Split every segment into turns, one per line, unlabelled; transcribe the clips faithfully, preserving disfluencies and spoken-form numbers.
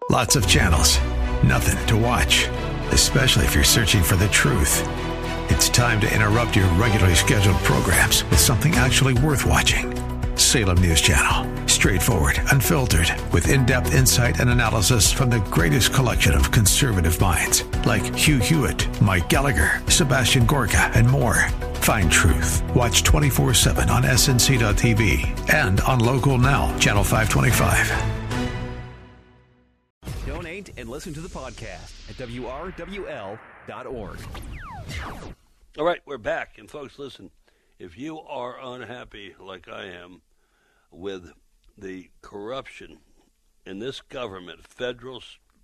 Lots of channels, nothing to watch, especially if you're searching for the truth. It's time to interrupt your regularly scheduled programs with something actually worth watching. Salem News Channel. Straightforward, unfiltered, with in-depth insight and analysis from the greatest collection of conservative minds, like Hugh Hewitt, Mike Gallagher, Sebastian Gorka, and more. Find truth. Watch twenty-four seven on S N C dot T V and on Local Now, Channel five twenty-five.
Donate and listen to the podcast at W R W L dot org.
All right, we're back. And folks, listen, if you are unhappy like I am with the corruption in this government, federal,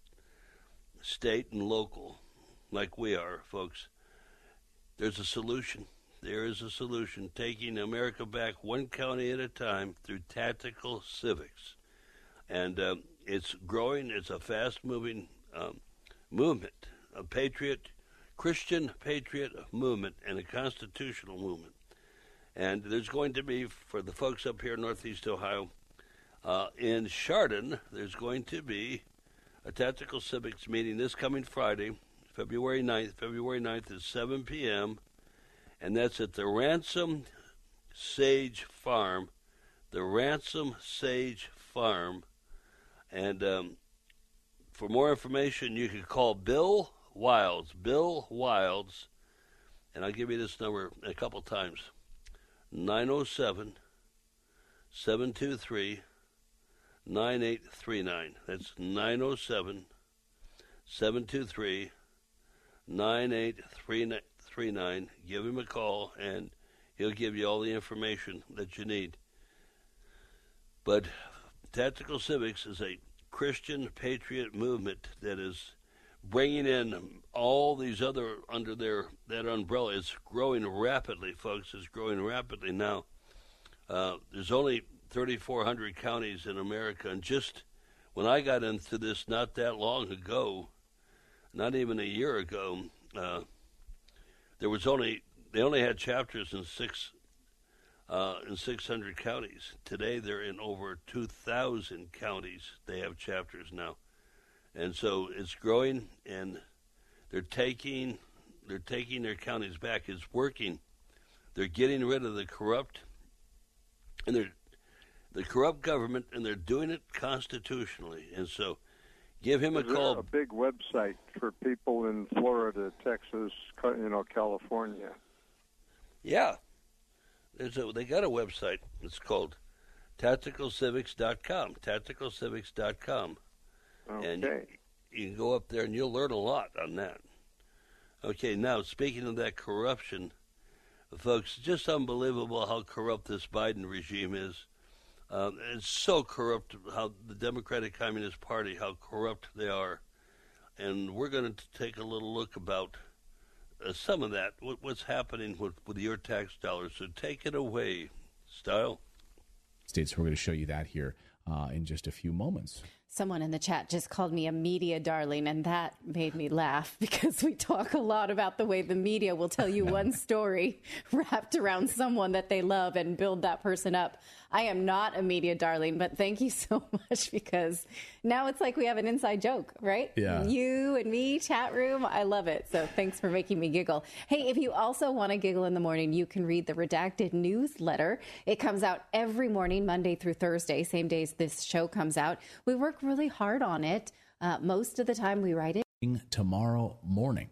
state, and local, like we are, folks, there's a solution. There is a solution, taking America back one county at a time through Tactical Civics. And um, it's growing. It's a fast-moving um, movement, a patriot, Christian patriot movement, and a constitutional movement. And there's going to be, for the folks up here in Northeast Ohio, uh, in Chardon, there's going to be a Tactical Civics meeting this coming Friday, February ninth. February ninth at seven p.m., and that's at the Ransom Sage Farm, the Ransom Sage Farm. And um, for more information, you can call Bill Wilds, Bill Wilds, and I'll give you this number a couple times, nine oh seven, seven two three, nine eight three nine. That's nine oh seven, seven two three, nine eight three nine. Give him a call, and he'll give you all the information that you need. But Tactical Civics is a Christian patriot movement that is bringing in all these other under their that umbrella. It's growing rapidly, folks. It's growing rapidly now. Uh, there's only thirty-four hundred counties in America, and just when I got into this not that long ago, not even a year ago, uh, there was only they only had chapters in six uh, in six hundred counties. Today, they're in over two thousand counties. They have chapters now. And so it's growing, and they're taking they're taking their counties back. It's working. They're getting rid of the corrupt, and they're the corrupt government, and they're doing it constitutionally. And so, give him a
Is
call.
There a big website for people in Florida, Texas, you know, California.
Yeah, there's a they got a website. It's called tactical civics dot com. tactical civics dot com.
Okay.
And you, you can go up there and you'll learn a lot on that. Okay, now speaking of that corruption, folks, just unbelievable how corrupt this Biden regime is. Um, it's so corrupt how the Democratic Communist Party, how corrupt they are. And we're going to take a little look about uh, some of that, what, what's happening with, with your tax dollars. So take it away, Style.
States, we're going to show you that here uh, in just a few moments.
Someone in the chat just called me a media darling, and that made me laugh because we talk a lot about the way the media will tell you one story wrapped around someone that they love and build that person up. I am not a media darling, but thank you so much, because now it's like we have an inside joke, right?
Yeah.
You and me, chat room. I love it. So thanks for making me giggle. Hey, if you also want to giggle in the morning, you can read the Redacted newsletter. It comes out every morning, Monday through Thursday, same days this show comes out. We work really hard on it. Uh, most of the time we write it
tomorrow morning.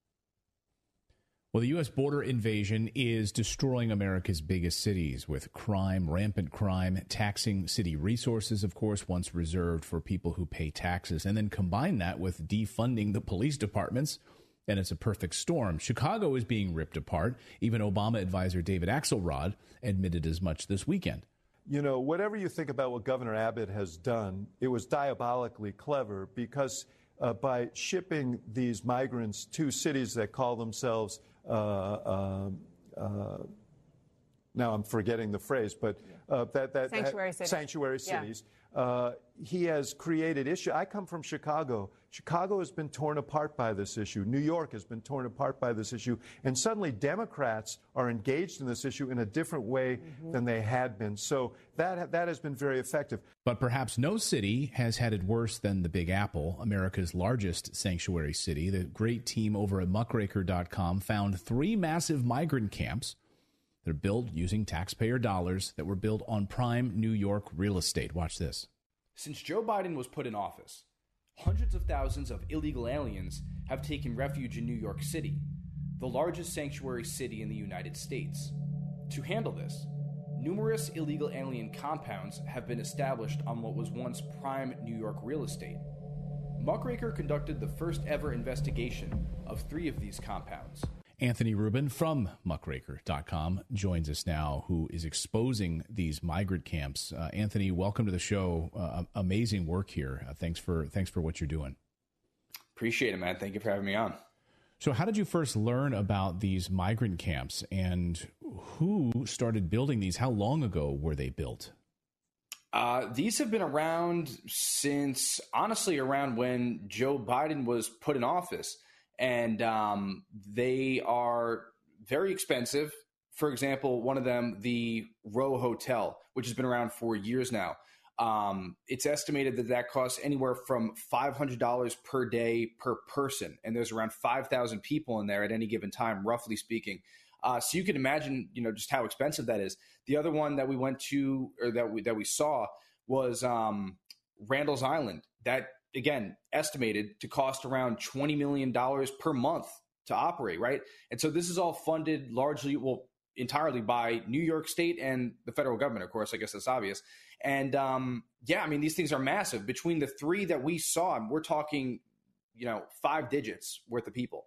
Well, the U S border invasion is destroying America's biggest cities with crime, rampant crime, taxing city resources, of course, once reserved for people who pay taxes, and then combine that with defunding the police departments, and it's a perfect storm. Chicago is being ripped apart. Even Obama advisor David Axelrod admitted as much this weekend.
You know, whatever you think about what Governor Abbott has done, it was diabolically clever, because uh, by shipping these migrants to cities that call themselves Uh, uh, uh, now I'm forgetting the phrase, but uh, that that
sanctuary cities,
sanctuary
yeah.
cities uh, he has created issue. I come from Chicago. Chicago has been torn apart by this issue. New York has been torn apart by this issue. And suddenly Democrats are engaged in this issue in a different way mm-hmm. than they had been. So that, that has been very effective.
But perhaps no city has had it worse than the Big Apple, America's largest sanctuary city. The great team over at muckraker dot com found three massive migrant camps that are built using taxpayer dollars that were built on prime New York real estate. Watch this.
Since Joe Biden was put in office, hundreds of thousands of illegal aliens have taken refuge in New York City, the largest sanctuary city in the United States. To handle this, numerous illegal alien compounds have been established on what was once prime New York real estate. Muckraker conducted the first ever investigation of three of these compounds.
Anthony Rubin from muckraker dot com joins us now, who is exposing these migrant camps. Uh, Anthony, welcome to the show. Uh, amazing work here. Uh, thanks for thanks for what you're doing.
Appreciate it, man. Thank you for having me on.
So how did you first learn about these migrant camps, and who started building these? How long ago were they built?
Uh, these have been around since, honestly, around when Joe Biden was put in office. And um, they are very expensive. For example, one of them, the Row Hotel, which has been around for years now. Um, it's estimated that that costs anywhere from five hundred dollars per day per person. And there's around five thousand people in there at any given time, roughly speaking. Uh, so you can imagine, you know, just how expensive that is. The other one that we went to, or that we, that we saw was um, Randall's Island. That, again, estimated to cost around twenty million dollars per month to operate, right? And so this is all funded largely, well, entirely by New York State and the federal government, of course. I guess that's obvious. And um, yeah, I mean, these things are massive. Between the three that we saw, we're talking, you know, five digits worth of people.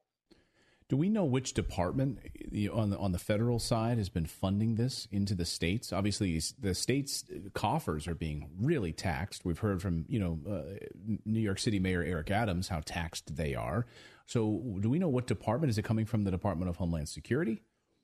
Do we know which department on the on the federal side has been funding this into the states? Obviously, the states' coffers are being really taxed. We've heard from, you know, uh, New York City Mayor Eric Adams how taxed they are. So do we know what department? Is it coming from the Department of Homeland Security?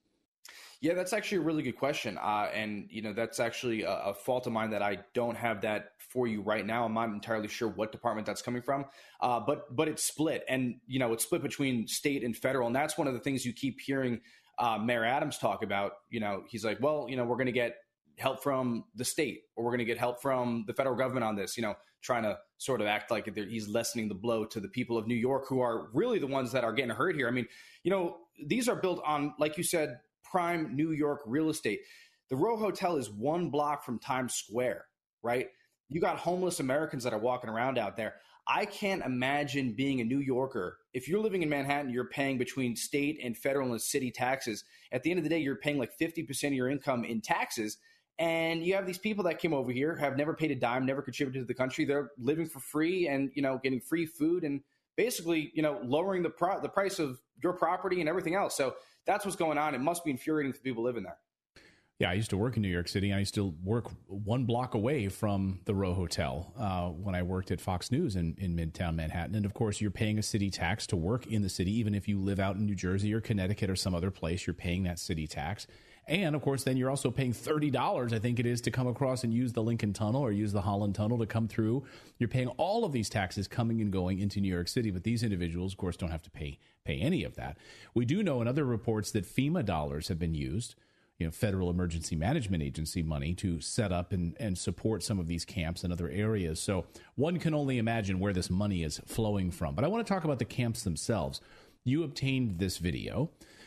Yeah, that's actually a really good question. Uh, and, you know, that's actually a, a fault of mine that I don't have that for you right now. I'm not entirely sure what department that's coming from, uh, but but it's split. And, you know, it's split between state and federal. And that's one of the things you keep hearing uh, Mayor Adams talk about. You know, he's like, well, you know, we're going to get help from the state, or we're going to get help from the federal government on this, you know, trying to sort of act like he's lessening the blow to the people of New York, who are really the ones that are getting hurt here. I mean, you know, these are built on, like you said, prime New York real estate. The Row Hotel is one block from Times Square, right? You got homeless Americans that are walking around out there. I can't imagine being a New Yorker. If you're living in Manhattan, you're paying between state and federal and city taxes. At the end of the day, you're paying like fifty percent of your income in taxes. And you have these people that came over here, have never paid a dime, never contributed to the country. They're living for free and, you know, getting free food and basically, you know, lowering the pro- the price of your property and everything else. So that's what's going on. It must be infuriating for people living there.
Yeah, I used to work in New York City. I used to work one block away from the Row Hotel uh, when I worked at Fox News in, in Midtown Manhattan. And of course, you're paying a city tax to work in the city. Even if you live out in New Jersey or Connecticut or some other place, you're paying that city tax. And of course, then you're also paying thirty dollars, I think it is, to come across and use the Lincoln Tunnel or use the Holland Tunnel to come through. You're paying all of these taxes coming and going into New York City. But these individuals, of course, don't have to pay pay any of that. We do know in other reports that FEMA dollars have been used, you know, Federal Emergency Management Agency money, to set up and, and support some of these camps and other areas. So one can only imagine where this money is flowing from. But I want to talk about the camps themselves. You obtained this video.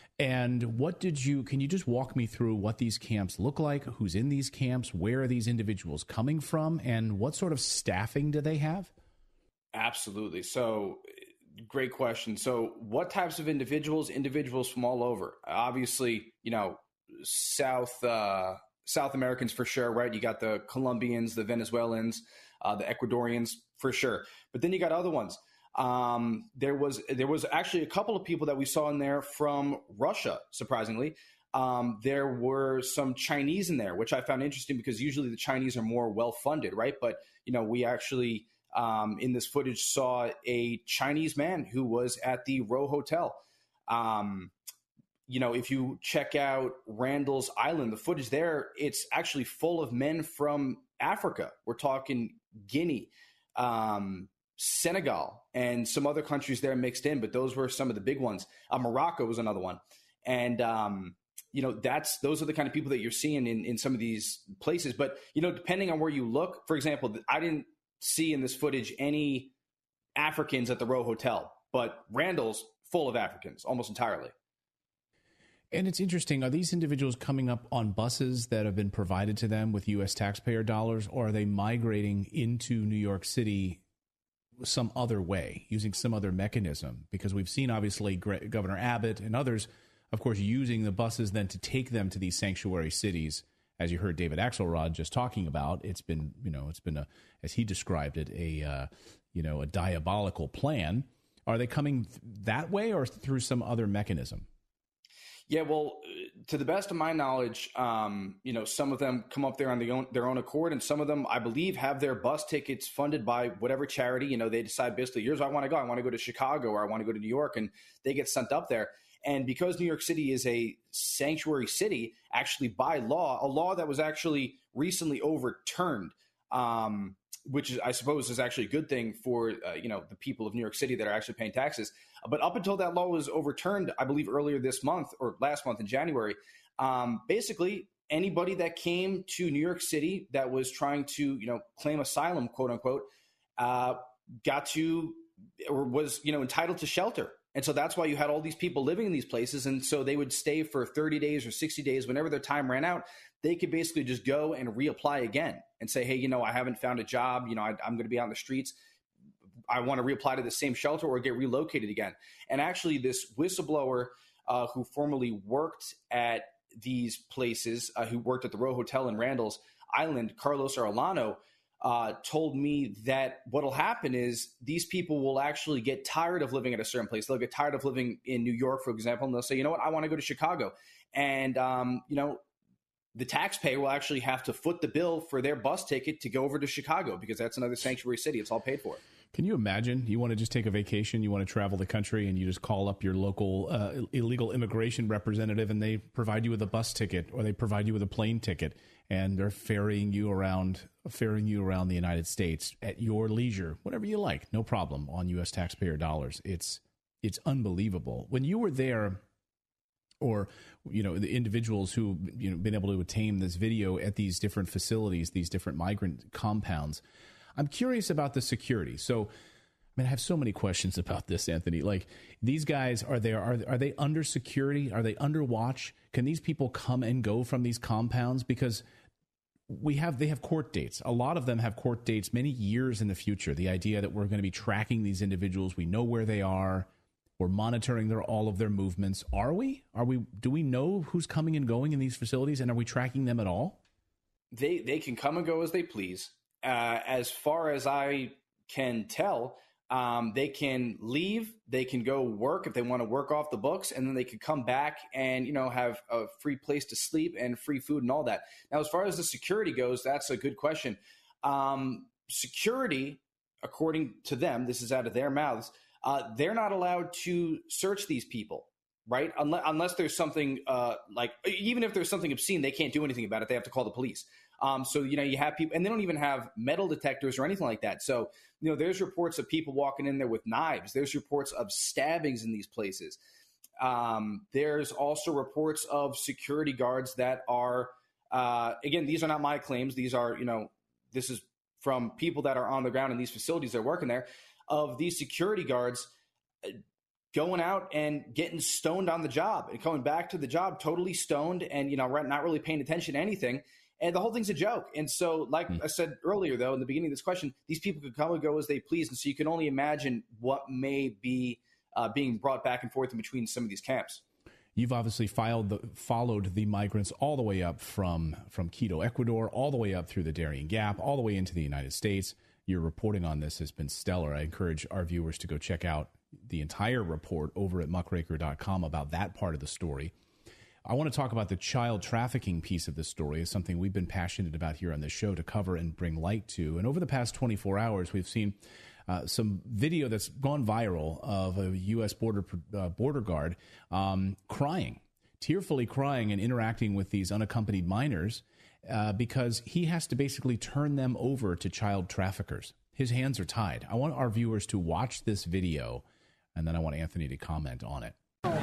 And what did you, can you just walk me through what these camps look like, who's in these camps, where are these individuals coming from, and what sort of staffing do they have?
Absolutely. So great question. So what types of individuals? Individuals from all over. Obviously, you know, South uh, South Americans for sure, right? You got the Colombians, the Venezuelans, uh, the Ecuadorians for sure. But then you got other ones. Um, there was there was actually a couple of people that we saw in there from Russia, surprisingly. Um, there were some Chinese in there, which I found interesting because usually the Chinese are more well-funded, right? But, you know, we actually um, in this footage saw a Chinese man who was at the Row Hotel. Um, you know, if you check out Randall's Island, the footage there, it's actually full of men from Africa. We're talking Guinea, um, Senegal, and some other countries there mixed in, but those were some of the big ones. Uh, Morocco was another one. And, um, you know, that's those are the kind of people that you're seeing in, in some of these places. But, you know, depending on where you look, for example, I didn't see in this footage any Africans at the Row Hotel, but Randall's full of Africans almost entirely.
And it's interesting. Are these individuals coming up on buses that have been provided to them with U S taxpayer dollars, or are they migrating into New York City some other way, using some other mechanism? Because we've seen, obviously, Governor Abbott and others, of course, using the buses then to take them to these sanctuary cities. As you heard David Axelrod just talking about, it's been, you know, it's been a, as he described it, a, uh, you know, a diabolical plan. Are they coming that way or through some other mechanism?
Yeah, well, to the best of my knowledge, um, you know, some of them come up there on their own, their own accord, and some of them, I believe, have their bus tickets funded by whatever charity. You know, they decide basically, here's where I want to go. I want to go to Chicago, or I want to go to New York, and they get sent up there. And because New York City is a sanctuary city, actually by law, a law that was actually recently overturned, um, which is, I suppose, is actually a good thing for, uh, you know, the people of New York City that are actually paying taxes. But up until that law was overturned, I believe earlier this month or last month in January, um, basically anybody that came to New York City that was trying to, you know, claim asylum, quote unquote, uh, got to or was, you know, entitled to shelter. And so that's why you had all these people living in these places. And so they would stay for thirty days or sixty days. Whenever their time ran out, they could basically just go and reapply again and say, hey, you know, I haven't found a job. You know, I, I'm going to be out in the streets. I want to reapply to the same shelter or get relocated again. And actually, this whistleblower uh, who formerly worked at these places, uh, who worked at the Row Hotel in Randall's Island, Carlos Arellano, uh, told me that what'll happen is these people will actually get tired of living at a certain place. They'll get tired of living in New York, for example, and they'll say, you know what, I want to go to Chicago. And, um, you know, the taxpayer will actually have to foot the bill for their bus ticket to go over to Chicago because that's another sanctuary city. It's all paid for.
Can you imagine? You want to just take a vacation, you want to travel the country, and you just call up your local uh, illegal immigration representative, and they provide you with a bus ticket, or they provide you with a plane ticket, and they're ferrying you around, ferrying you around the United States at your leisure, whatever you like, no problem, on U S taxpayer dollars. It's it's unbelievable. When you were there, or you know, the individuals who you know been able to obtain this video at these different facilities, these different migrant compounds. I'm curious about the security. So, I mean, I have so many questions about this, Anthony. Like, these guys, are they are are they under security? Are they under watch? Can these people come and go from these compounds? Because we have they have court dates. A lot of them have court dates many years in the future. The idea that we're going to be tracking these individuals, we know where they are, we're monitoring their all of their movements. Are we? Are we? Do we know who's coming and going in these facilities, and are we tracking them at all?
They they can come and go as they please. Uh, as far as I can tell, um, they can leave, they can go work if they want to work off the books, and then they can come back and, you know, have a free place to sleep and free food and all that. Now, as far as the security goes, that's a good question. Um, security, according to them, this is out of their mouths, uh, they're not allowed to search these people, right? Unless, unless there's something uh, like, even if there's something obscene, they can't do anything about it. They have to call the police. Um, so, you know, you have people, and they don't even have metal detectors or anything like that. So, you know, there's reports of people walking in there with knives. There's reports of stabbings in these places. Um, there's also reports of security guards that are, uh, again, these are not my claims. These are, you know, this is from people that are on the ground in these facilities that are working there, of these security guards going out and getting stoned on the job and coming back to the job totally stoned and, you know, not really paying attention to anything. And the whole thing's a joke. And so, like mm. I said earlier, though, in the beginning of this question, these people could come and go as they please. And so you can only imagine what may be uh, being brought back and forth in between some of these camps.
You've obviously filed the, followed the migrants all the way up from, from Quito, Ecuador, all the way up through the Darien Gap, all the way into the United States. Your reporting on this has been stellar. I encourage our viewers to go check out the entire report over at muckraker dot com about that part of the story. I want to talk about the child trafficking piece of this story. Is something we've been passionate about here on this show to cover and bring light to. And over the past twenty-four hours, we've seen uh, some video that's gone viral of a U S border uh, border guard um, crying, tearfully crying and interacting with these unaccompanied minors uh, because he has to basically turn them over to child traffickers. His hands are tied. I want our viewers to watch this video, and then I want Anthony to comment on it.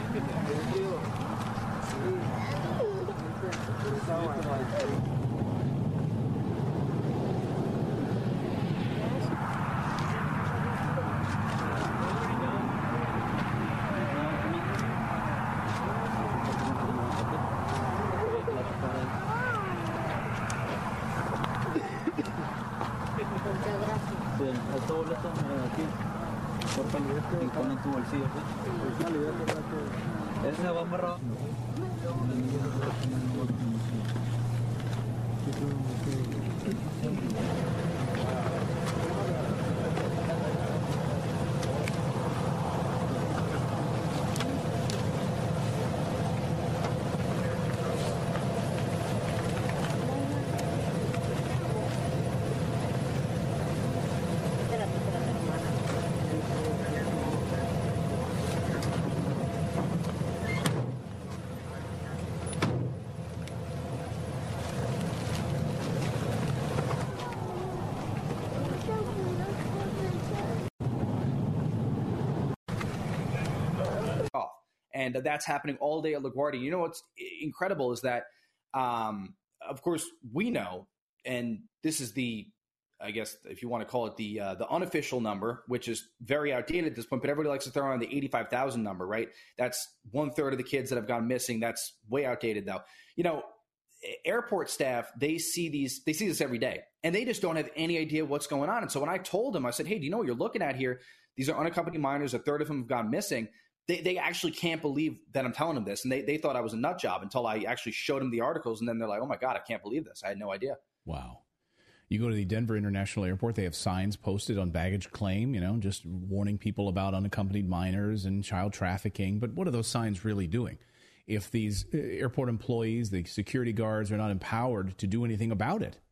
And that's happening all day at LaGuardia. You know what's incredible is that, um, of course, we know, and this is the, I guess, if you want to call it the uh, the unofficial number, which is very outdated at this point, but everybody likes to throw around the eighty-five thousand number, right? That's one third of the kids that have gone missing. That's way outdated, though. You know, airport staff, they see these, they see this every day, and they just don't have any idea what's going on. And so when I told them, I said, hey, do you know what you're looking at here? These are unaccompanied minors. A third of them have gone missing. They they actually can't believe that I'm telling them this. And they, they thought I was a nut job until I actually showed them the articles. And then they're like, oh, my God, I can't believe this. I had no idea.
Wow. You go to the Denver International Airport, they have signs posted on baggage claim, you know, just warning people about unaccompanied minors and child trafficking. But what are those signs really doing? If these airport employees, the security guards, are not empowered to do anything about it.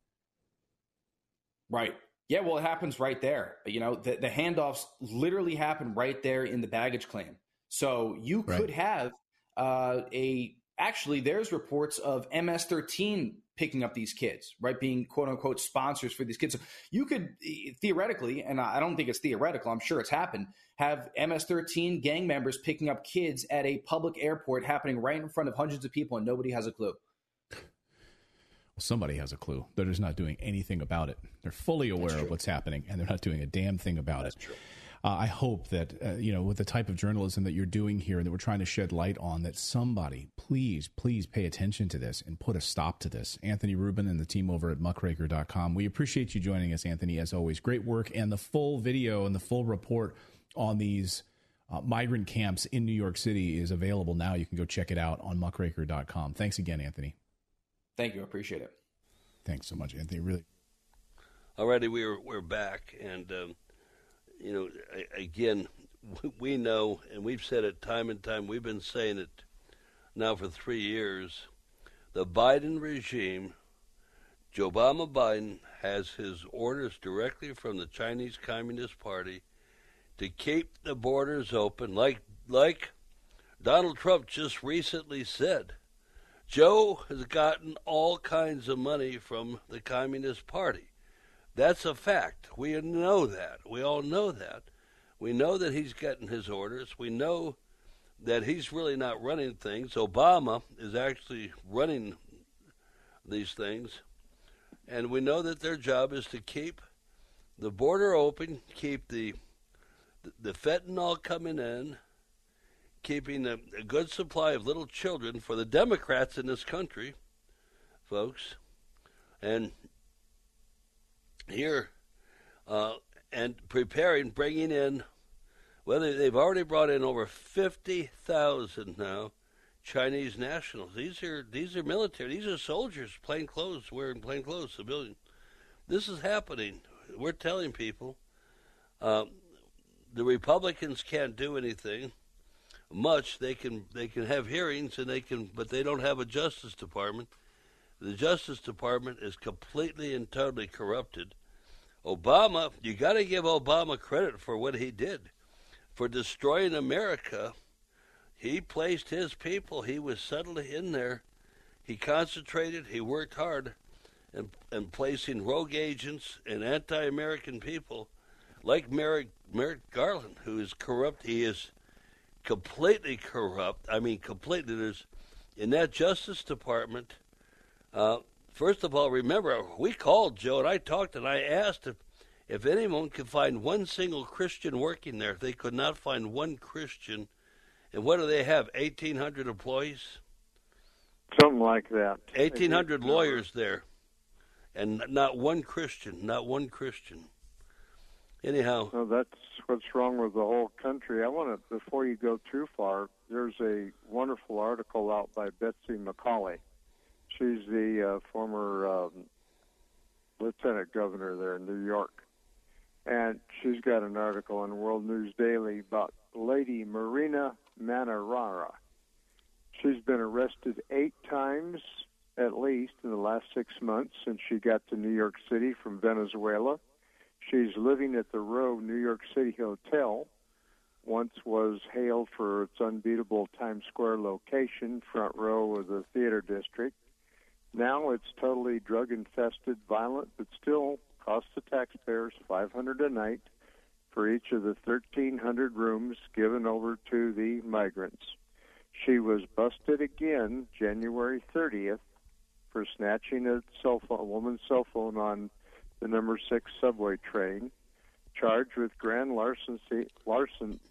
Right. Yeah, well, it happens right there. You know, the, the handoffs literally happen right there in the baggage claim. So you could right. have uh, a – actually, there's reports of M S thirteen picking up these kids, right, being quote-unquote sponsors for these kids. So you could theoretically – and I don't think it's theoretical, I'm sure it's happened – have M S thirteen gang members picking up kids at a public airport happening right in front of hundreds of people, and nobody has a clue.
Well, somebody has a clue. They're just not doing anything about it. They're fully aware of what's happening, and they're not doing a damn thing about
That's
it.
True.
Uh, I hope that, uh, you know, with the type of journalism that you're doing here and that we're trying to shed light on, that somebody, please, please pay attention to this and put a stop to this. Anthony Rubin and the team over at muckraker dot com. We appreciate you joining us, Anthony, as always. Great work. And the full video and the full report on these uh, migrant camps in New York City is available now. You can go check it out on muckraker dot com. Thanks again, Anthony.
Thank you. I appreciate it.
Thanks so much, Anthony. Really.
Alrighty, we're we're back, and um, you know, again, we know, and we've said it time and time. We've been saying it now for three years. The Biden regime, Joe Obama Biden, has his orders directly from the Chinese Communist Party to keep the borders open, like like Donald Trump just recently said. Joe has gotten all kinds of money from the Communist Party. That's a fact. We know that. We all know that. We know that he's getting his orders. We know that he's really not running things. Obama is actually running these things. And we know that their job is to keep the border open, keep the the fentanyl coming in, keeping a, a good supply of little children for the Democrats in this country, folks. And here, uh, and preparing, bringing in, well, they've already brought in over fifty thousand now Chinese nationals. These are these are military. These are soldiers, plain clothes, wearing plain clothes, civilian. This is happening. We're telling people. Um, the Republicans can't do anything much. They can they can have hearings, and they can, but they don't have a Justice Department. The Justice Department is completely and totally corrupted. Obama, you got to give Obama credit for what he did, for destroying America. He placed his people. He was settled in there. He concentrated. He worked hard. and, and placing rogue agents and anti-American people like Merrick, Merrick Garland, who is corrupt. He is completely corrupt. I mean, completely. There's in that Justice Department. Uh, first of all, remember we called Joe and I talked and I asked if if anyone could find one single Christian working there. They could not find one Christian. And what do they have? eighteen hundred employees.
Something like that.
eighteen hundred lawyers there, and not one Christian. Not one Christian. Anyhow.
No, that's what's wrong with the whole country. I want to, before you go too far, there's a wonderful article out by Betsy McCauley. She's the uh, former um, lieutenant governor there in New York. And she's got an article in World News Daily about Lady Marina Manarara. She's been arrested eight times, at least, in the last six months since she got to New York City from Venezuela. She's living at the Row New York City Hotel, once was hailed for its unbeatable Times Square location, front row of the theater district. Now it's totally drug-infested, violent, but still costs the taxpayers five hundred dollars a night for each of the thirteen hundred rooms given over to the migrants. She was busted again January thirtieth for snatching a cell phone, a woman's cell phone on the number six subway train, charged with grand larceny, larceny,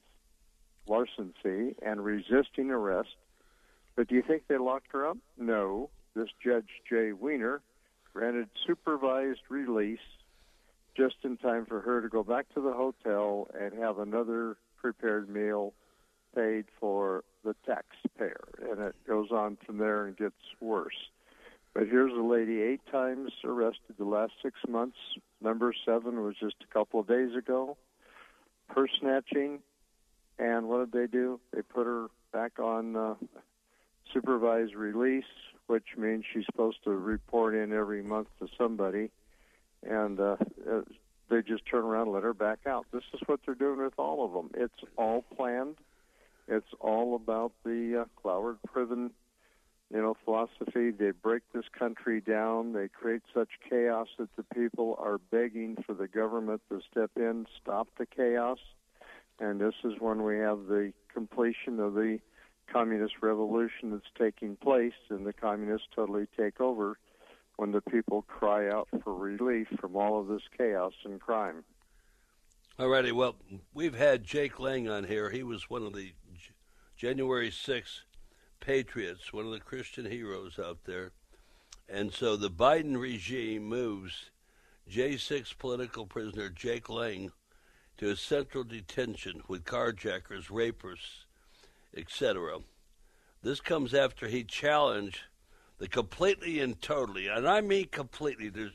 larceny and resisting arrest. But do you think they locked her up? No. This Judge Jay Weiner granted supervised release just in time for her to go back to the hotel and have another prepared meal paid for the taxpayer. And it goes on from there and gets worse. But here's a lady eight times arrested the last six months. Number seven was just a couple of days ago. Purse snatching. And what did they do? They put her back on uh, supervised release, which means she's supposed to report in every month to somebody. And uh, uh, they just turn around and let her back out. This is what they're doing with all of them. It's all planned. It's all about the uh, Cloward Priven, you know, philosophy. They break this country down. They create such chaos that the people are begging for the government to step in, stop the chaos. And this is when we have the completion of the communist revolution that's taking place, and the communists totally take over when the people cry out for relief from all of this chaos and crime.
All righty. Well, we've had Jake Lang on here. He was one of the J- January sixth patriots, one of the Christian heroes out there. And so the Biden regime moves J six political prisoner Jake Lang to a central detention with carjackers, rapers, et cetera. This comes after he challenged the completely and totally, and I mean completely, there's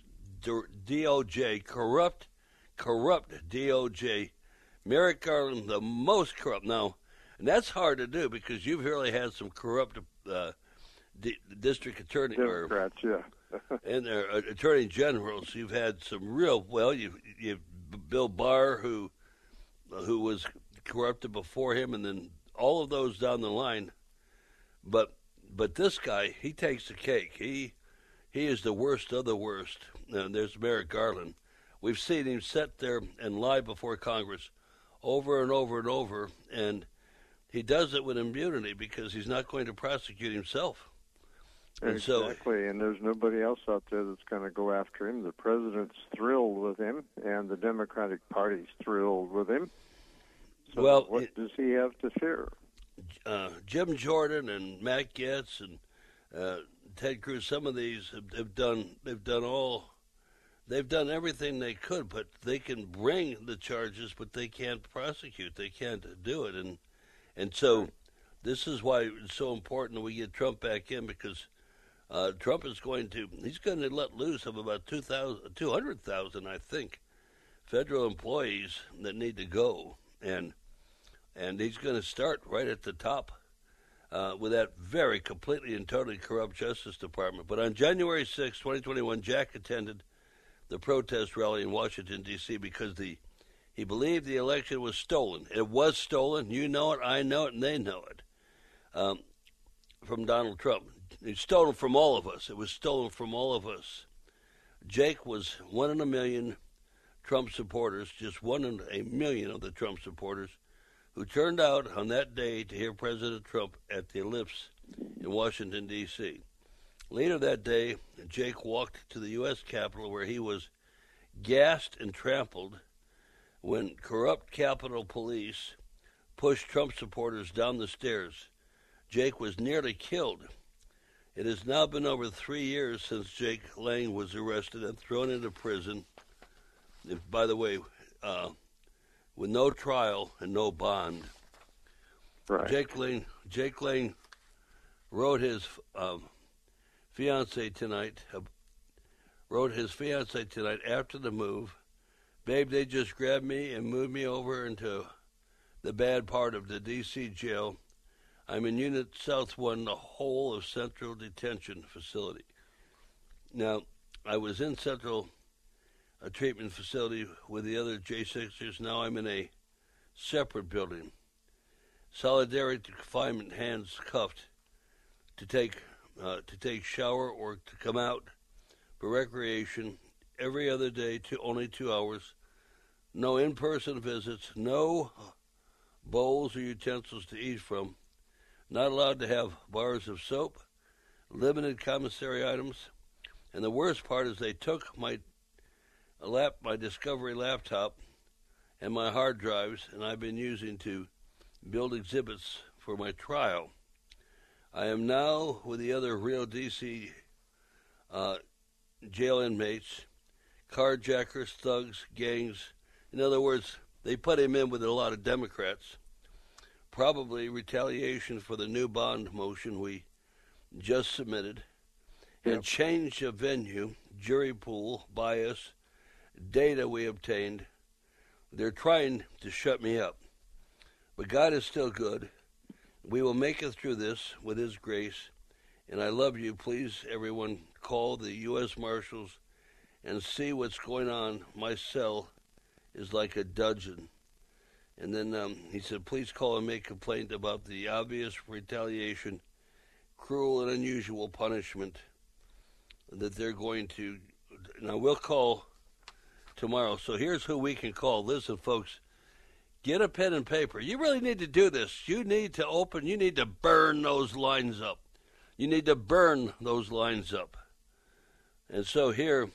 D O J, corrupt, corrupt D O J, Merrick Garland, the most corrupt. Now, and that's hard to do because you've really had some corrupt uh, D- district attorney
Democrats,
or,
yeah,
and their uh, attorney generals. You've had some real well. You you Bill Barr, who who was corrupted before him, and then all of those down the line. But but this guy, he takes the cake. He he is the worst of the worst. And there's Merrick Garland. We've seen him sit there and lie before Congress over and over and over, and he does it with immunity because he's not going to prosecute himself. And
exactly,
so,
and there's nobody else out there that's going to go after him. The president's thrilled with him, and the Democratic Party's thrilled with him. So
well,
what
it,
does he have to fear?
Uh, Jim Jordan and Matt Gaetz and uh, Ted Cruz, some of these have, have done. They've done all. They've done everything they could, but they can bring the charges, but they can't prosecute. They can't do it, and and so this is why it's so important that we get Trump back in, because uh, Trump is going to. He's going to let loose of about two thousand, two hundred thousand, I think, federal employees that need to go, and. And he's going to start right at the top uh, with that very completely and totally corrupt Justice Department. But on January sixth, twenty twenty-one, Jack attended the protest rally in Washington, D C because the he believed the election was stolen. It was stolen. You know it, I know it, and they know it, um, from Donald Trump. It's stolen from all of us. It was stolen from all of us. Jake was one in a million Trump supporters, just one in a million of the Trump supporters, who turned out on that day to hear President Trump at the Ellipse in Washington, D C Later that day, Jake walked to the U S Capitol, where he was gassed and trampled when corrupt Capitol Police pushed Trump supporters down the stairs. Jake was nearly killed. It has now been over three years since Jake Lang was arrested and thrown into prison. And by the way, uh, with no trial and no bond.
Right.
Jake Lang, Jake Lang wrote his um, fiance tonight. Uh, wrote his fiance tonight after the move. Babe, they just grabbed me and moved me over into the bad part of the D C jail. I'm in Unit South One, the whole of Central Detention Facility. Now, I was in Central a treatment facility with the other J sixers. Now I'm in a separate building. Solidarity to confinement, hands cuffed, to take uh, to take shower or to come out for recreation every other day to only two hours. No in-person visits, no bowls or utensils to eat from. Not allowed to have bars of soap, limited commissary items, and the worst part is they took my a lap, my Discovery laptop and my hard drives, and I've been using to build exhibits for my trial. I am now with the other real D C uh, jail inmates, carjackers, thugs, gangs. In other words, they put him in with a lot of Democrats. Probably retaliation for the new bond motion we just submitted. And change of venue, jury pool, bias, data we obtained. They're trying to shut me up. But God is still good. We will make it through this with His grace. And I love you. Please, everyone, call the U S Marshals and see what's going on. My cell is like a dungeon. And then um, he said, please call and make complaint about the obvious retaliation, cruel and unusual punishment that they're going to. Now, we'll call tomorrow. So here's who we can call. Listen, folks, get a pen and paper. You really need to do this. You need to open, you need to burn those lines up. You need to burn those lines up. And so here,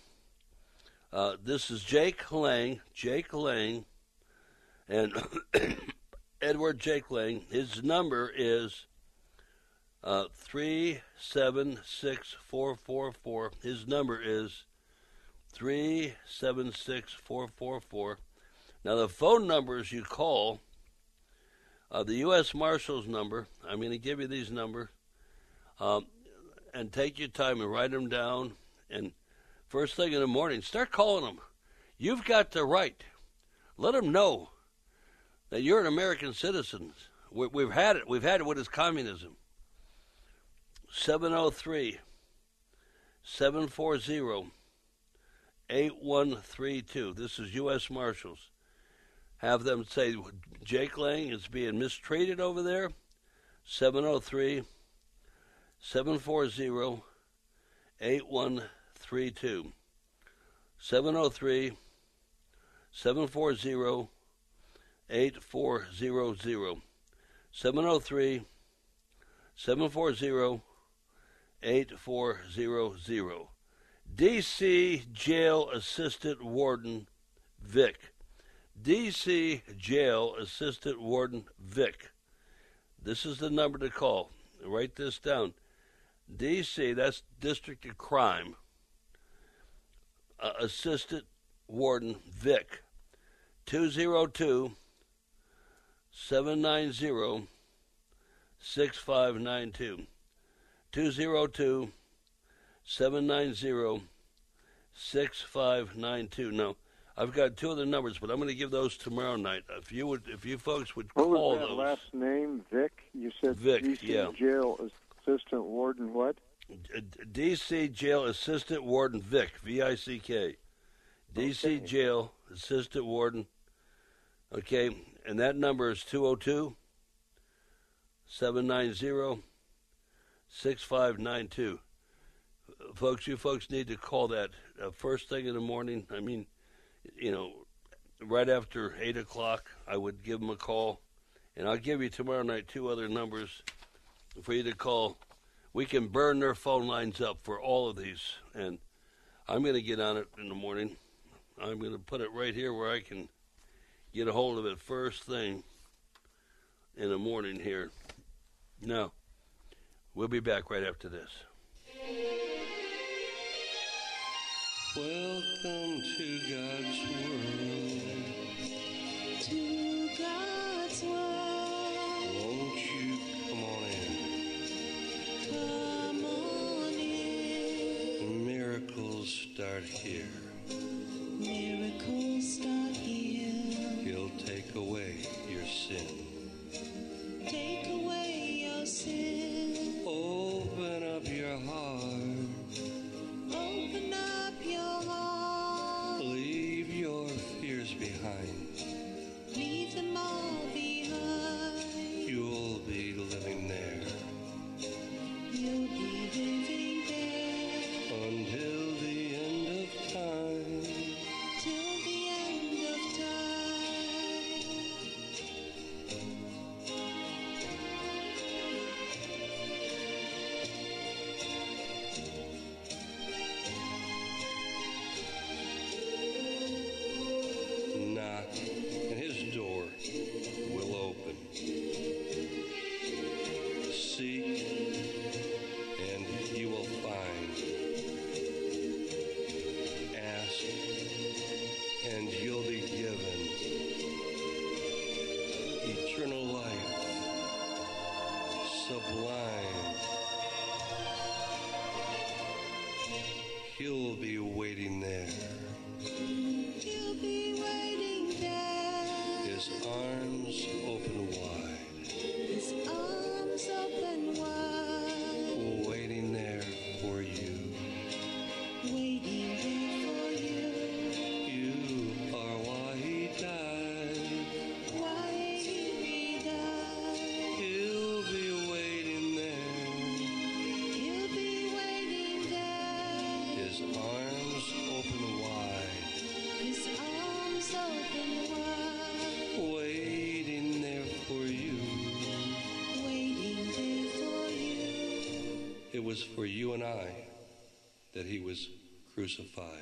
uh, this is Jake Lang, Jake Lang, and Edward Jake Lang. His number is uh, three seven six four four four. His number is three seven six four four four. Now, the phone numbers you call, uh, the U S Marshals number, I'm going to give you these numbers, um, and take your time and write them down. And first thing in the morning, start calling them. You've got the right. Let them know that you're an American citizen. We, we've had it. We've had it with this communism. seven oh three, seven four zero, eight one three two. This is U S Marshals. Have them say, Jake Lang is being mistreated over there. seven oh three, seven four zero, eight one three two. seven oh three, seven four zero, eight four zero zero. seven oh three, seven four zero, eight four zero zero. D C Jail Assistant Warden Vic. D C Jail Assistant Warden Vic. This is the number to call. Write this down. D C, that's District of Crime. Uh, Assistant Warden Vic. two oh two, seven nine zero, six five nine two. two oh two, seven nine zero, six five nine two. Now, I've got two other numbers, but I'm going to give those tomorrow night. If you would, if you folks would
what
call
was that
those.
last name, Vic? You said
Vic,
D C
yeah.
Jail Assistant Warden what?
D C Jail Assistant Warden Vic, V I C K. D C
Okay.
Jail Assistant Warden. Okay, and that number is two oh two, seven nine zero, six five nine two. folks, you folks need to call that uh, first thing in the morning. I mean, you know, right after eight o'clock, I would give them a call. And I'll give you tomorrow night two other numbers for you to call. We can burn their phone lines up for all of these. And I'm going to get on it in the morning. I'm going to put it right here where I can get a hold of it first thing in the morning here. Now, we'll be back right after this. Welcome to God's world.
To God's world.
Won't you come on in?
Come on in.
Miracles start here.
Miracles start here.
He'll take away your sin.
Take away your sin.
Open up your heart.
Open up your heart.
Leave your fears behind.
Leave them all behind.
You'll be living there
You'll be living there
until the end of time.
till the end of time.
Knock, and his door will open. Seek, and you will find. Ask, and you'll be given. Eternal life, sublime. He'll be waiting there.
You'll be waiting there.
His arms open wide,
His arms open wide.
waiting there for you.
Waiting there for you.
You are why he died.
Why he died.
He'll be waiting there.
You'll be waiting there.
His arms open wide,
His arms open wide.
waiting there for you.
Waiting there for you.
It was for you and I that he was crucified.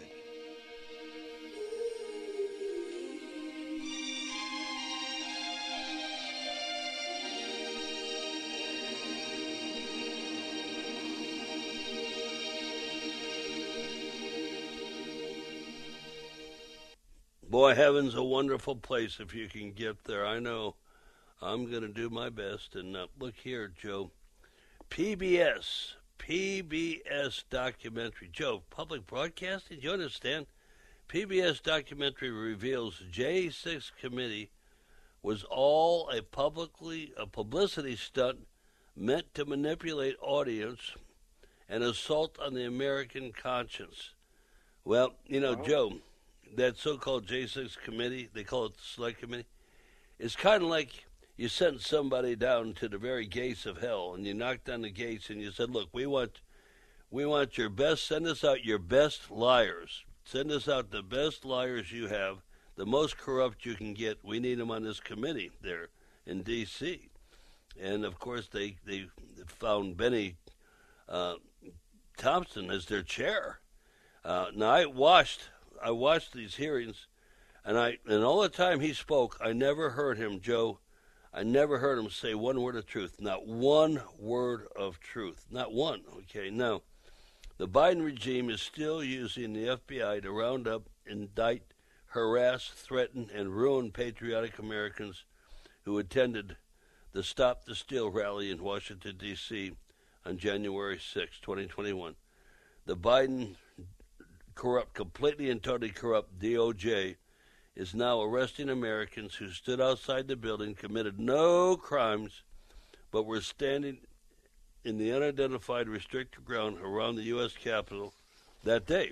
Boy, heaven's a wonderful place if you can get there. I know I'm going to do my best. And uh, look here, Joe. P B S, P B S documentary. Joe, public broadcasting, do you understand? P B S documentary reveals J six committee was all a publicly a publicity stunt meant to manipulate audience and assault on the American conscience. Well, you know, Joe, that so-called J six committee, they call it the Select Committee, it's kind of like you sent somebody down to the very gates of hell, and you knocked on the gates, and you said, look, we want we want your best, send us out your best liars. Send us out the best liars you have, the most corrupt you can get. We need them on this committee there in D C And, of course, they, they found Benny uh, Thompson as their chair. Uh, now, I watched... I watched these hearings, and I and all the time he spoke, I never heard him, Joe, I never heard him say one word of truth. Not one word of truth. Not one, okay? Now, the Biden regime is still using the F B I to round up, indict, harass, threaten, and ruin patriotic Americans who attended the Stop the Steal rally in Washington, D C on January sixth, twenty twenty-one. The Biden corrupt, completely and totally corrupt D O J is now arresting Americans who stood outside the building, committed no crimes, but were standing in the unidentified restricted ground around the U S Capitol that day.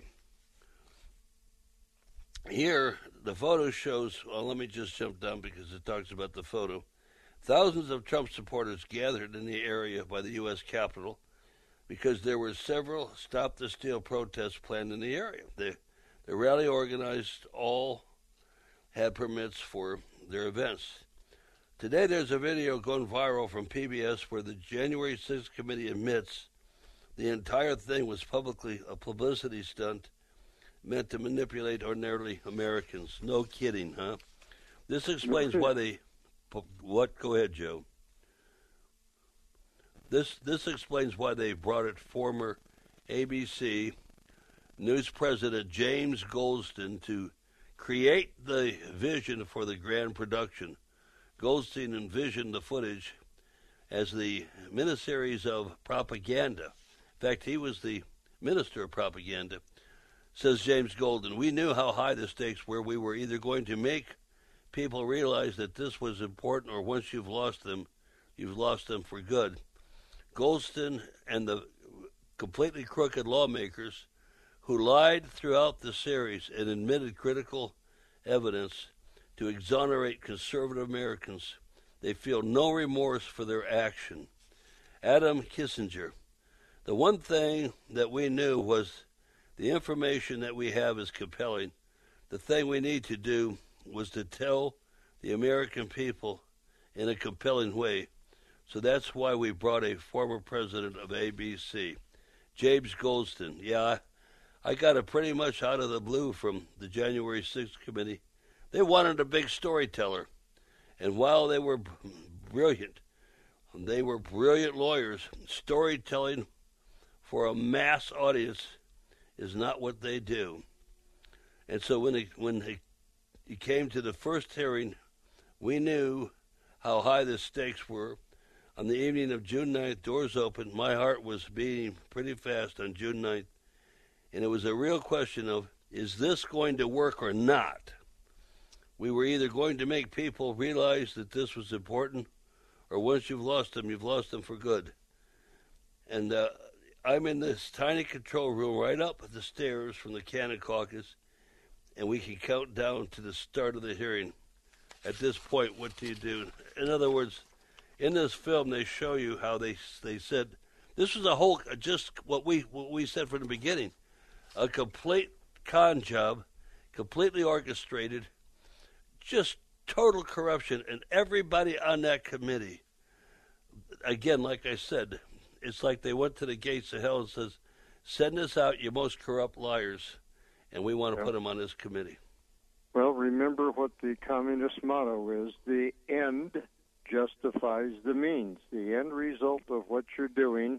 Here, the photo shows, well, let me just jump down because it talks about the photo. Thousands of Trump supporters gathered in the area by the U S Capitol. because there were several Stop the Steal protests planned in the area. The, the rally organized all had permits for their events. Today there's a video going viral from P B S where the January sixth committee admits the entire thing was publicly a publicity stunt meant to manipulate ordinary Americans. No kidding, huh? This explains why they... What? Go ahead, Joe. This this explains why they brought it former A B C News president James Goldstein to create the vision for the grand production. Goldstein envisioned the footage as the miniseries of propaganda. In fact, he was the minister of propaganda. Says James Golden, we knew how high the stakes were. We were either going to make people realize that this was important, or once you've lost them, you've lost them for good. Goldstein and the completely crooked lawmakers who lied throughout the series and admitted critical evidence to exonerate conservative Americans, they feel no remorse for their action. Adam Kissinger, the one thing that we knew was the information that we have is compelling. The thing we need to do was to tell the American people in a compelling way. So that's why we brought a former president of A B C, James Goldstein. Yeah, I, I got it pretty much out of the blue from the January sixth committee. They wanted a big storyteller. And while they were brilliant, they were brilliant lawyers, storytelling for a mass audience is not what they do. And so when it, when it, it came to the first hearing, we knew how high the stakes were. On the evening of June ninth, doors opened. My heart was beating pretty fast on June ninth. And it was a real question of, is this going to work or not? We were either going to make people realize that this was important, or once you've lost them, you've lost them for good. And uh, I'm in this tiny control room right up the stairs from the Cannon Caucus, and we can count down to the start of the hearing. At this point, what do you do? In other words, in this film, they show you how they they said this was a whole, just what we what we said from the beginning, a complete con job, completely orchestrated, just total corruption, and everybody on that committee. Again, like I said, it's like they went to the gates of hell and says, "Send us out, you most corrupt liars," and we want to
Yeah.
put them on this committee.
Well, remember what the communist motto is: the end justifies the means. The end result of what you're doing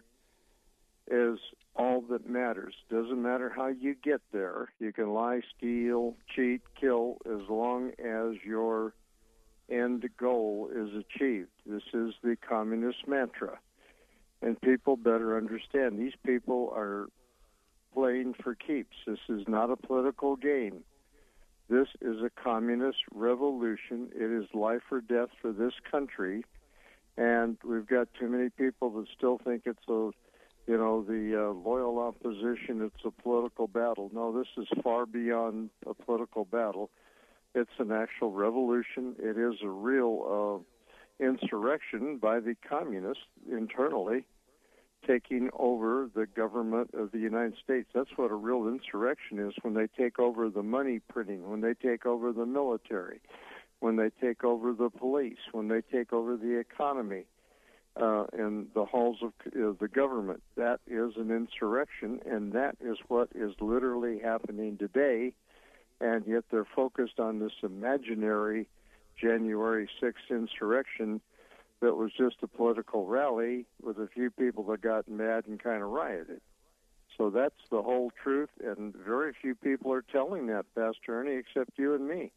is all that matters. Doesn't matter how you get there. You can lie, steal, cheat, kill, as long as your end goal is achieved. This is the communist mantra. And people better understand, these people are playing for keeps. This is not a political game. This is a communist revolution. It is life or death for this country. And we've got too many people that still think it's a, you know, the uh, loyal opposition, it's a political battle. No, this is far beyond a political battle. It's an actual revolution. It is a real uh, insurrection by the communists internally, taking over the government of the United States. That's what a real insurrection is, when they take over the money printing, when they take over the military, when they take over the police, when they take over the economy uh, and the halls of uh, the government. That is an insurrection, and that is what is literally happening today, and yet they're focused on this imaginary January sixth insurrection that was just a political rally with a few people that got mad and kind of rioted. So that's the whole truth, and very few people are telling that, Pastor Ernie, except you and me.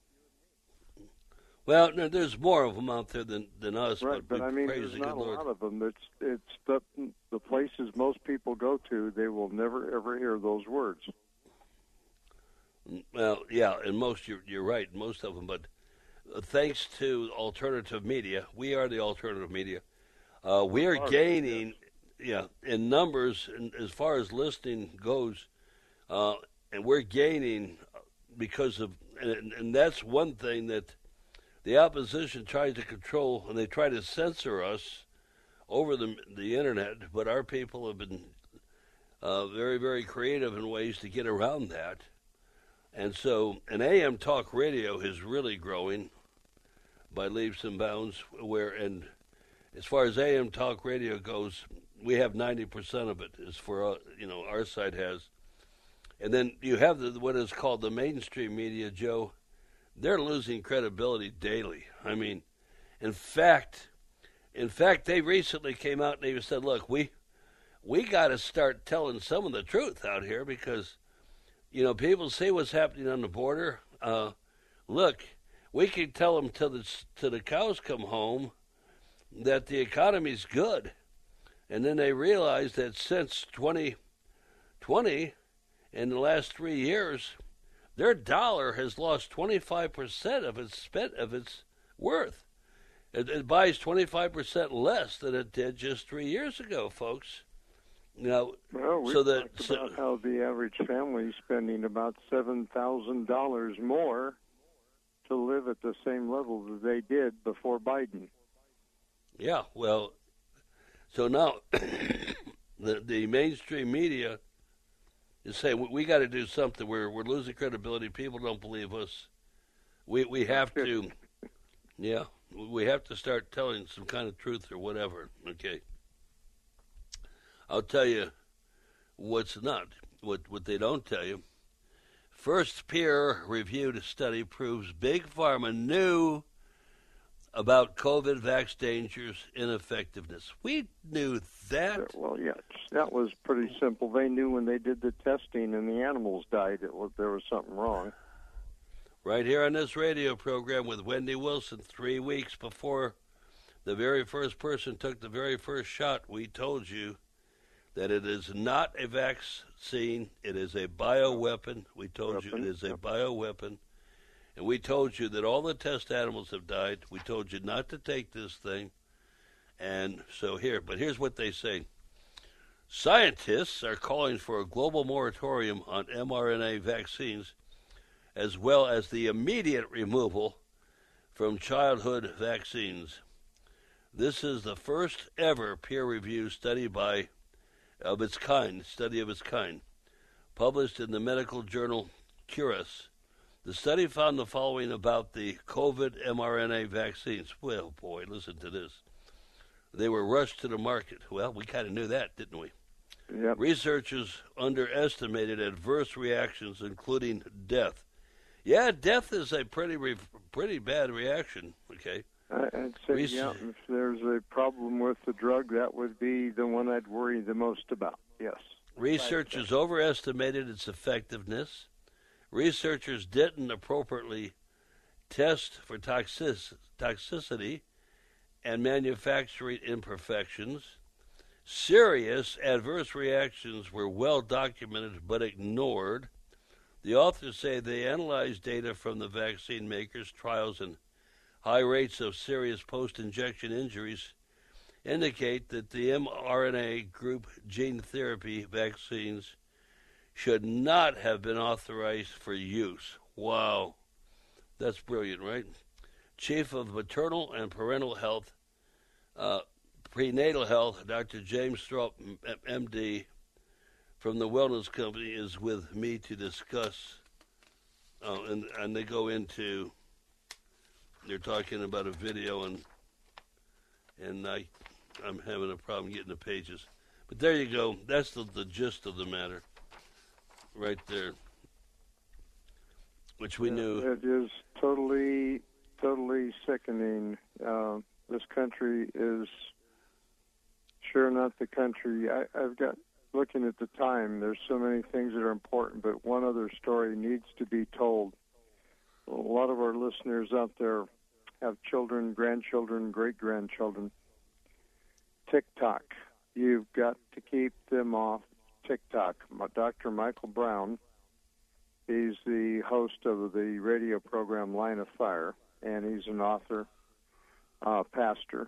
Well, no, there's more of them out there than, than us,
Right,
but,
but I mean,
praise
there's
the
not
good
a
Lord.
lot of them. It's, it's the, the places most people go to, they will never, ever hear those words.
Well, yeah, and most, you're, you're right, most of them, but uh, thanks to alternative media, we are the alternative media, uh, we are gaining, yeah, in numbers, and as far as listening goes, uh, and we're gaining because of, and, and that's one thing that the opposition tries to control, and they try to censor us over the the internet, but our people have been uh, very, very creative in ways to get around that. And so an A M talk radio is really growing by leaps and bounds. Where and as far as A M talk radio goes, we have ninety percent of it. Is for uh, you know our side has, and then you have the, what is called the mainstream media, Joe. They're losing credibility daily. I mean, in fact, in fact, they recently came out and they said, "Look, we we got to start telling some of the truth out here because, you know, people see what's happening on the border. Uh, look, we can tell them till the till the cows come home that the economy's good, and then they realize that since twenty twenty, in the last three years." Their dollar has lost twenty-five percent of its spent of its worth. It, it buys twenty-five percent less than it did just three years ago, folks. Now,
well, we
so that
talked
so,
about how the average family is spending about seven thousand dollars more to live at the same level that they did before Biden.
Yeah, well, so now the the mainstream media is saying we, we got to do something. We're we're losing credibility. People don't believe us. We we have to, yeah, we have to start telling some kind of truth or whatever. Okay. I'll tell you what's not what what they don't tell you. First peer-reviewed study proves Big Pharma knew about COVID vax dangers, ineffectiveness. We knew that.
Well, yes, that was pretty simple. They knew when they did the testing and the animals died, it was, there was something wrong.
Right here on this radio program with Wendy Wilson, three weeks before the very first person took the very first shot, we told you that it is not a vaccine, it is a bioweapon. We told
Weapon.
you it is a bioweapon. And we told you that all the test animals have died. We told you not to take this thing. And so here, but here's what they say. Scientists are calling for a global moratorium on mRNA vaccines, as well as the immediate removal from childhood vaccines. This is the first ever peer-reviewed study by of its kind, study of its kind, published in the medical journal Curis. The study found the following about the COVID mRNA vaccines. Well, boy, listen to this. They were rushed to the market. Well, we kind of knew that, didn't we?
Yep.
Researchers underestimated adverse reactions, including death. Yeah, death is a pretty re- pretty bad reaction, okay?
I'd say,
Res-
yeah, if there's a problem with the drug, that would be the one I'd worry the most about, yes.
Researchers overestimated its effectiveness. Researchers didn't appropriately test for toxic- toxicity and manufacturing imperfections. Serious adverse reactions were well documented but ignored. The authors say they analyzed data from the vaccine makers' trials, and high rates of serious post-injection injuries indicate that the mRNA group gene therapy vaccines should not have been authorized for use. Wow. That's brilliant, right? Chief of Maternal and Parental Health, uh, Prenatal Health, Doctor James Thorpe, M D, from the Wellness Company, is with me to discuss. Uh, and, and they go into, they're talking about a video, and and I, I'm having a problem getting the pages. But there you go. That's the, the gist of the matter. Right there, which we
Yeah,
knew.
It is totally, totally sickening. Uh, this country is sure not the country. I, I've got, looking at the time, there's so many things that are important, but one other story needs to be told. A lot of our listeners out there have children, grandchildren, great-grandchildren. TikTok. You've got to keep them off TikTok. Doctor Michael Brown, he's the host of the radio program Line of Fire, and he's an author, uh, pastor.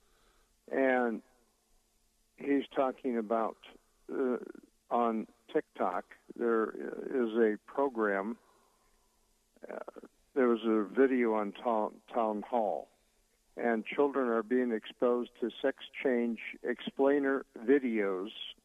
And he's talking about uh, on TikTok, there is a program, uh, there was a video on town, town Hall, and children are being exposed to sex change explainer videos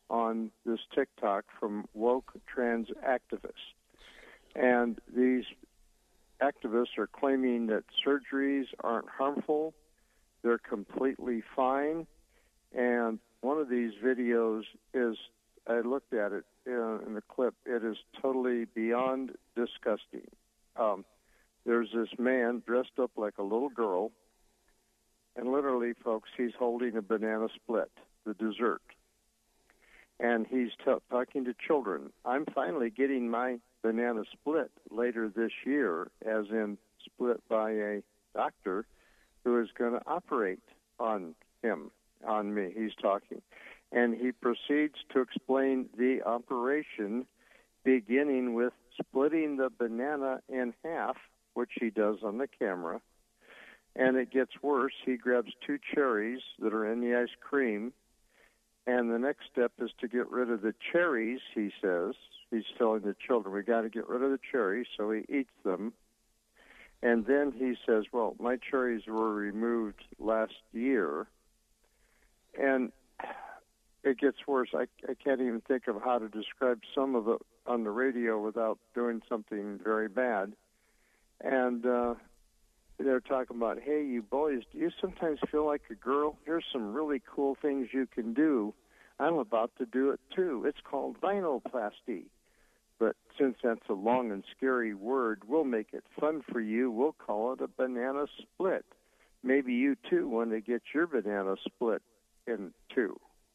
on this TikTok from woke trans activists. And these activists are claiming that surgeries aren't harmful. They're completely fine. And one of these videos is, I looked at it uh, in the clip, it is totally beyond disgusting. Um, there's this man dressed up like a little girl, and literally, folks, he's holding a banana split, the dessert. And he's t- talking to children. I'm finally getting my banana split later this year, as in split by a doctor who is going to operate on him, on me. He's talking. And he proceeds to explain the operation, beginning with splitting the banana in half, which he does on the camera. And it gets worse. He grabs two cherries that are in the ice cream, and the next step is to get rid of the cherries, he says. He's telling the children, we got to get rid of the cherries, so he eats them. And then he says, well, my cherries were removed last year. And it gets worse. I, I can't even think of how to describe some of it on the radio without doing something very bad. And uh, they're talking about, hey, you boys, do you sometimes feel like a girl? Here's some really cool things you can do. I'm about to do it, too. It's called vinoplasty. But since that's a long and scary word, we'll make it fun for you. We'll call it a banana split. Maybe you, too, want to get your banana split in two.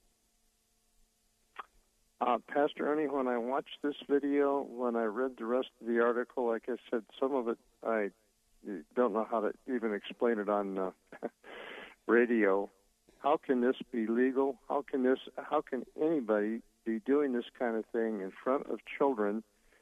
Uh, Pastor Ernie, when I watched this video, when I read the rest of the article, like I said, some of it I don't know how to even explain it on uh, radio. How can this be legal? How can this? How can anybody be doing this kind of thing in front of children?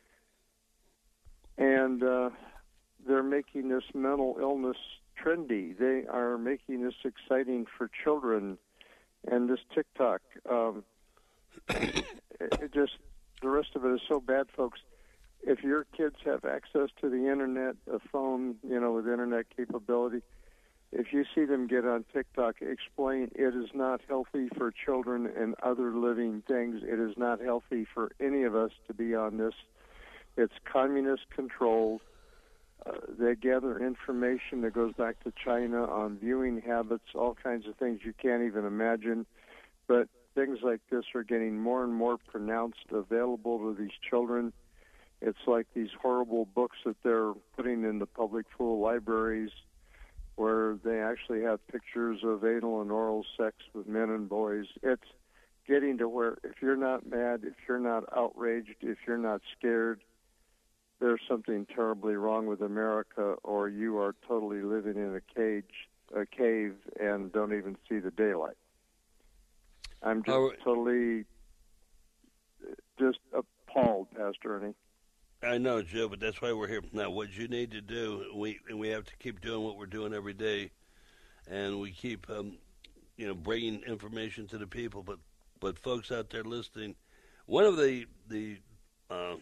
And uh, they're making this mental illness trendy. They are making this exciting for children. And this TikTok, um, it, it just, the rest of it is so bad, folks. If your kids have access to the internet, a phone, you know, with internet capability, if you see them get on TikTok, explain it is not healthy for children and other living things. It is not healthy for any of us to be on this. It's communist controlled. Uh, they gather information that goes back to China on viewing habits, all kinds of things you can't even imagine. But things like this are getting more and more pronounced, available to these children. It's like these horrible books that they're putting in the public school libraries where they actually have pictures of anal and oral sex with men and boys. It's getting to where if you're not mad, if you're not outraged, if you're not scared, there's something terribly wrong with America, or you are totally living in a cage, a cave, and don't even see the daylight. I'm just
right.
totally just appalled, Pastor Ernie.
I know, Joe, but that's why we're here. Now, what you need to do, we and we have to keep doing what we're doing every day, and we keep, um, you know, bringing information to the people. But, but folks out there listening, one of the the uh,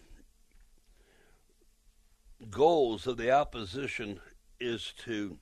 goals of the opposition is to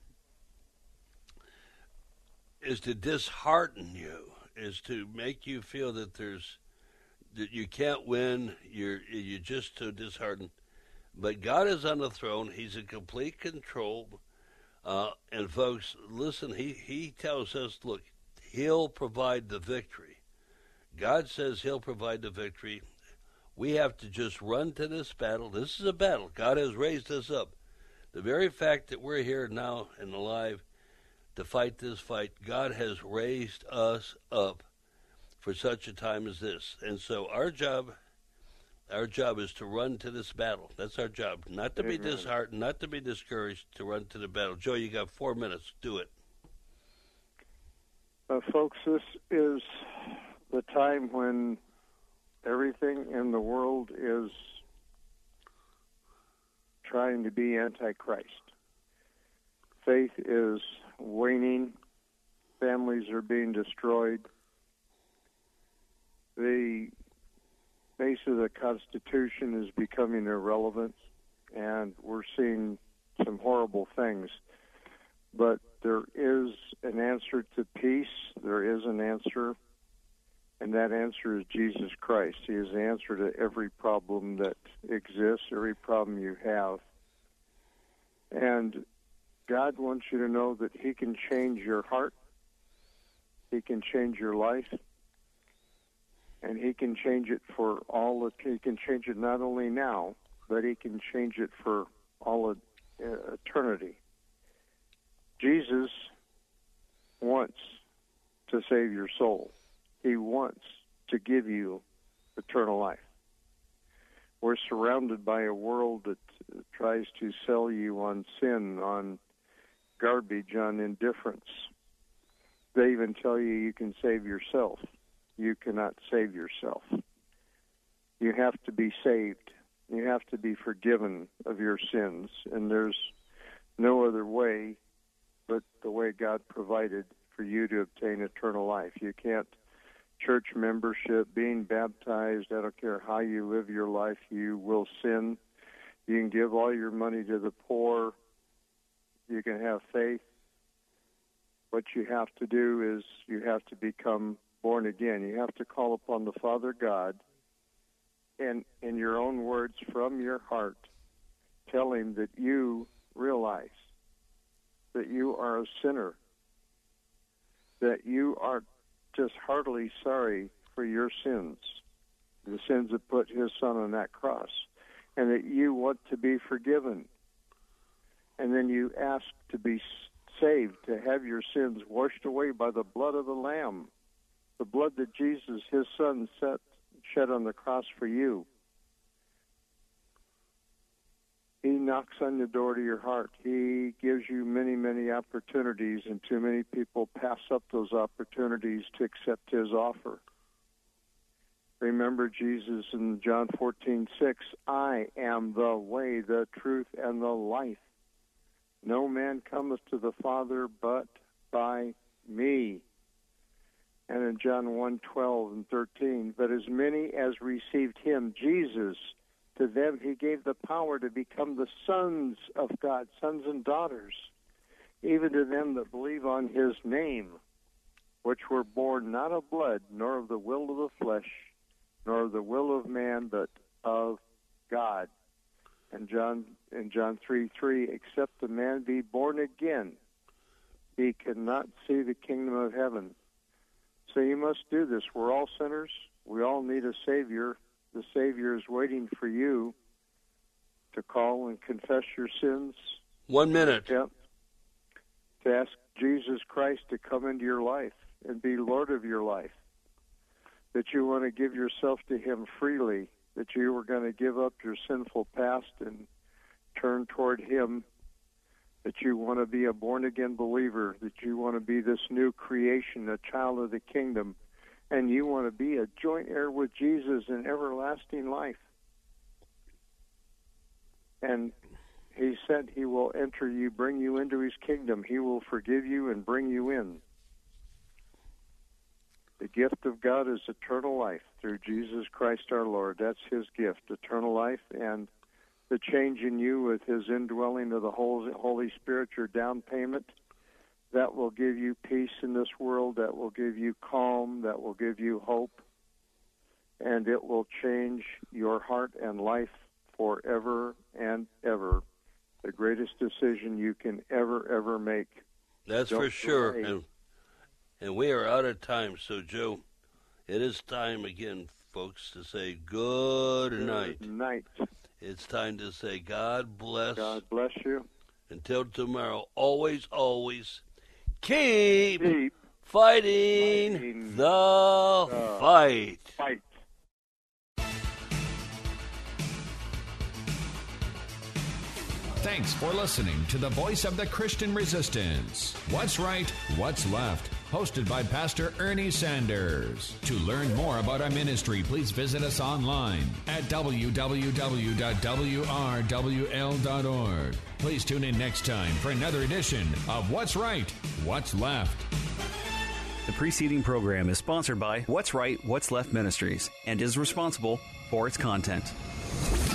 is to dishearten you, is to make you feel that there's that you can't win, you're you're just so disheartened. But God is on the throne. He's in complete control. Uh, and folks, listen, he, he tells us, look, he'll provide the victory. God says he'll provide the victory. We have to just run to this battle. This is a battle. God has raised us up. The very fact that we're here now and alive to fight this fight, God has raised us up for such a time as this. And so our job, our job is to run to this battle. That's our job. Not to Amen. be disheartened, not to be discouraged, to run to the battle. Joe, you got four minutes. Do it.
Uh, folks, this is the time when everything in the world is trying to be Antichrist. Faith is waning. Families are being destroyed. The base of the Constitution is becoming irrelevant, and we're seeing some horrible things. But there is an answer to peace. There is an answer And that answer is Jesus Christ. He is the answer to every problem that exists, every problem you have. And God wants you to know that he can change your heart, he can change your life, and he can change it for all of, he can change it not only now, but he can change it for all of uh, eternity. Jesus wants to save your soul. He wants to give you eternal life. We're surrounded by a world that tries to sell you on sin, on garbage, on indifference. They even tell you you can save yourself. You cannot save yourself. You have to be saved. You have to be forgiven of your sins. And there's no other way but the way God provided for you to obtain eternal life. You can't church membership, being baptized, I don't care how you live your life, you will sin. You can give all your money to the poor. You can have faith. What you have to do is you have to become born again. You have to call upon the Father God and, in your own words from your heart, tell him that you realize that you are a sinner, that you are just heartily sorry for your sins, the sins that put his son on that cross, and that you want to be forgiven. And then you ask to be saved, to have your sins washed away by the blood of the Lamb, the blood that Jesus, his son, set, shed on the cross for you. He knocks on the door to your heart. He gives you many, many opportunities, and too many people pass up those opportunities to accept his offer. Remember Jesus in John fourteen six, I am the way, the truth, and the life. No man cometh to the Father but by me. And in John one twelve and thirteen, but as many as received him, Jesus, to them he gave the power to become the sons of God, sons and daughters, even to them that believe on his name, which were born not of blood, nor of the will of the flesh, nor of the will of man, but of God. And John in John three three, except a man be born again, he cannot see the kingdom of heaven. So you must do this. We're all sinners. We all need a Savior. The Savior is waiting for you to call and confess your sins.
One minute.
Yep. To ask Jesus Christ to come into your life and be Lord of your life. That you want to give yourself to him freely. That you were going to give up your sinful past and turn toward him. That you want to be a born-again believer. That you want to be this new creation, a child of the kingdom. And you want to be a joint heir with Jesus in everlasting life. And he said he will enter you, bring you into his kingdom. He will forgive you and bring you in. The gift of God is eternal life through Jesus Christ our Lord. That's his gift, eternal life, and the change in you with his indwelling of the Holy Spirit, your down payment. That will give you peace in this world. That will give you calm. That will give you hope. And it will change your heart and life forever and ever. The greatest decision you can ever, ever make.
That's
Don't
for sure.
delay.
And, and we are out of time. So, Joe, it is time again, folks, to say good night.
Good night.
It's time to say God bless.
God bless you.
Until tomorrow, always, always keep,
Keep
fighting,
fighting
the
the
fight.
Fight.
Thanks for listening to the voice of the Christian Resistance. What's Right, What's Left? Hosted by Pastor Ernie Sanders. To learn more about our ministry, please visit us online at w w w dot w r w l dot org. Please tune in next time for another edition of What's Right, What's Left.
The preceding program is sponsored by What's Right, What's Left Ministries and is responsible for its content.